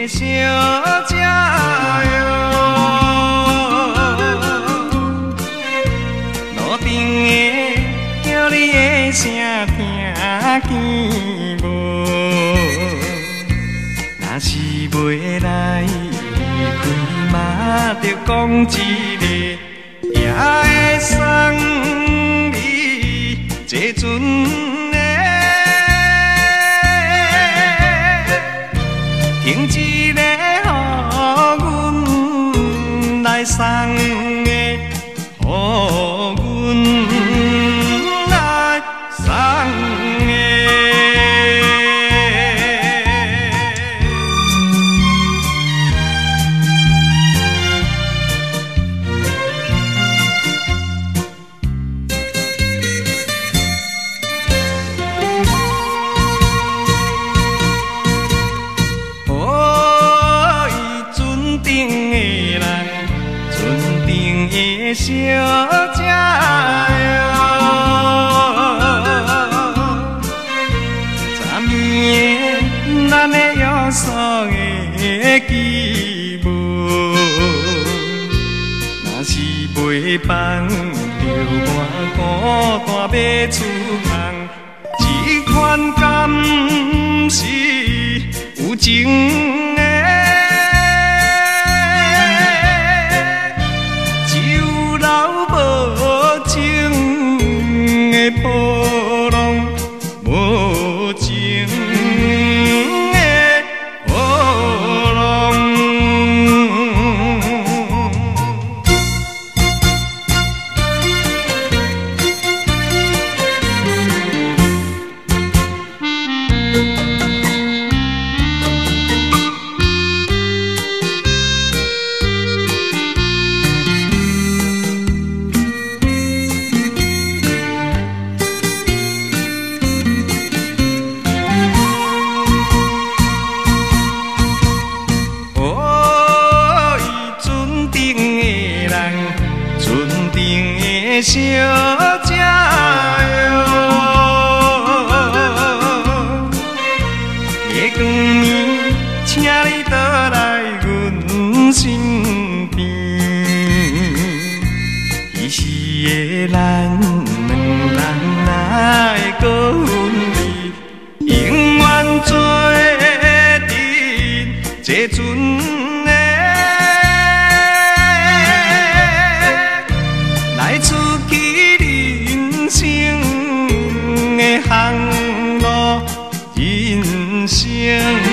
小姐哟，路顶的叫你的声听见无？若是袂来开嘛，着讲一个，也会送你这阵。停一个，予阮来送的，予阮来送的。小姐哟，昨暝咱的约束的记无？若是袂放，着我孤单要出空，这款敢是有情的？波浪无情的波浪，小姐哟，月光暝，请你倒来阮身边。彼时的咱两人哪会搁分离？永远做阵这阵。航路人生。